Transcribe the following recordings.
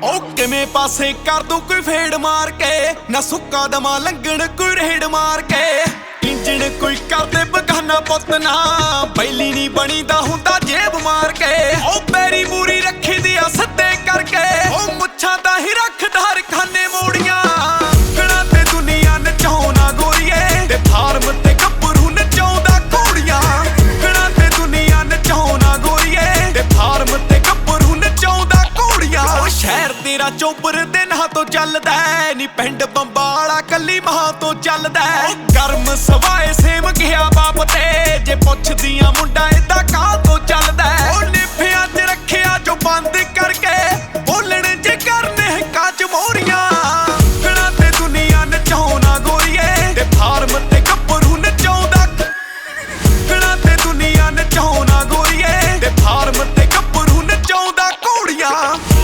ओ किवें पासे कर दूं कोई फेड़ मार के, ना सुक्का दमा लंघण कोई रेड़ मार के। इंजण कोई करदे बगाना पुत ना, बैली नी बनीदा हुंदा जेब मार के। ओ पैरी मूरी रखी दी आ सद्दे करके, ओ मुच्छां दा ही रखदा खाने मोड़ियां। गणा ते दुनिया नचाउणा गोरीए, ते फार्म ते गब्बरू नचाउंदा घोड़ियां। गणा ते दुनिया नचाउणा गोरीए, ते फार्म ते गब्बरू नचाउंदा घोड़ियां। ओ शहर तेरा चोबर दे नां तो चलदा है, नी पिंड बंबाला कल्ली मां तो चलदा है। गर्म सवाए सेम गया बाप ते, जे पुछदियां मुंडा इदा कां तो चलदा है। ओ निफियां च रखिया जो बंद करके, बोलण जे करने काच मोरियां। गणा ते दुनिया नचाउणा गोरीए, ते फार्म ते गब्बरू नचाउंदा। गणा ते दुनिया नचाउणा गोरीए, ते फार्म ते गब्बरू नचाउंदा घोड़ियां।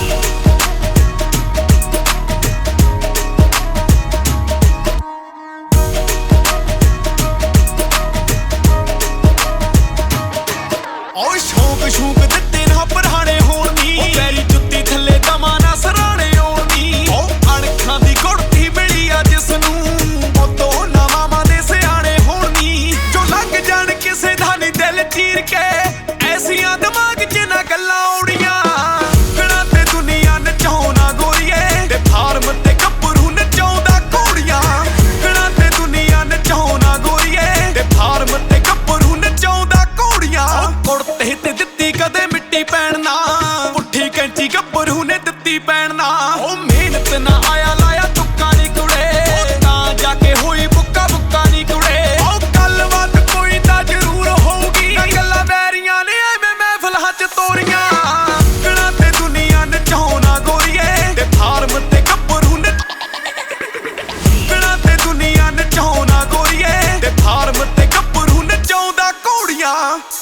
शौक दिते ना पराने होण नी, पैरी जुत्ती थल्ले दमा ना सराणे होण नी। ओ अणखां दी गुड़ती मिली आ जिसनूं, उतों ना मामा दे सियाणे होण नी। जो लंघ जाण किसे दा नी दिल चीर के, ऐसियां दिमाग च ना गल्लां आउणियां। गणा ते दुनिया नचाउणा गोरीए, ते फार्म ते गब्बरू नचाउंदा घोड़ियां। गणा ते दुनिया नचाउणा गोरीए, ते फार्म ते गब्बरू नचाउंदा घोड़ियां। कुड़ते ते कदे मिट्टी पैणना, पुट्ठी कैंची गब्बरू ने दित्ती पैणना। ओ मेहनत ना आया लाया तुक्का नी कुड़े, तां जाके होई बुक्का बुक्का नी कुड़े। ओ गलबात कोई तां जरूर होऊगी, गल्लां बैरियां ने एवें महफिलां च तोरियां। गणा ते दुनिया नचाउणा गोरीए, ते फार्म ते गब्बरू ने। गणा ते दुनिया नचाउणा गोरीए, ते फार्म ते गब्बरू नचाउंदा घोड़ियां।